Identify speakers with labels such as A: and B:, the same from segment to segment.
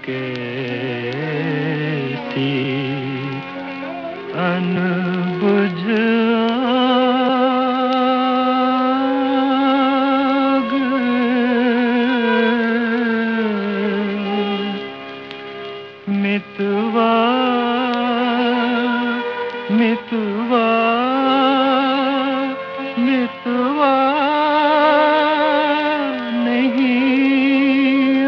A: कैसी अनबुझ आग, मितवा मितवा मितवा नहीं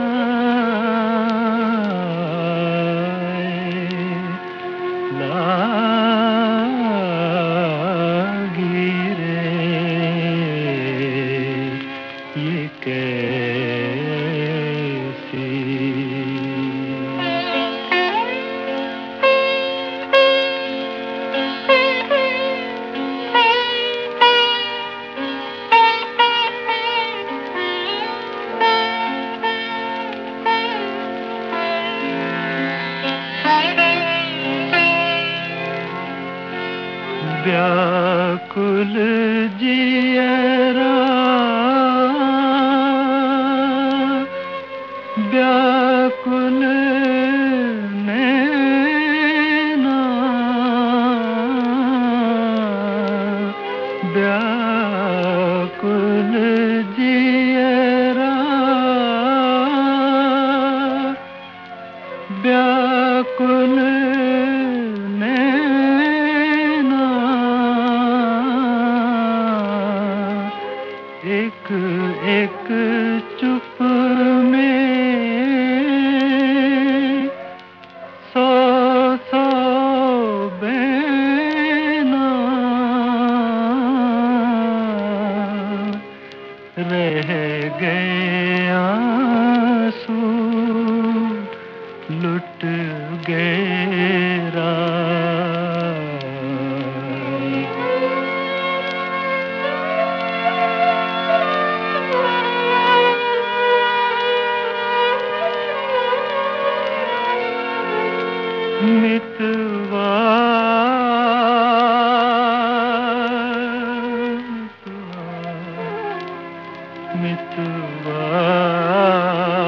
A: आए, लागी रे ये कैसी। व्याकुल जियरा व्याकुल नैना, व्याकुल जियरा व्याकुल नैना, एक एक चुप में सौ सौ बैना, रह गए आंसू लुट गए राग। मितवा मितवा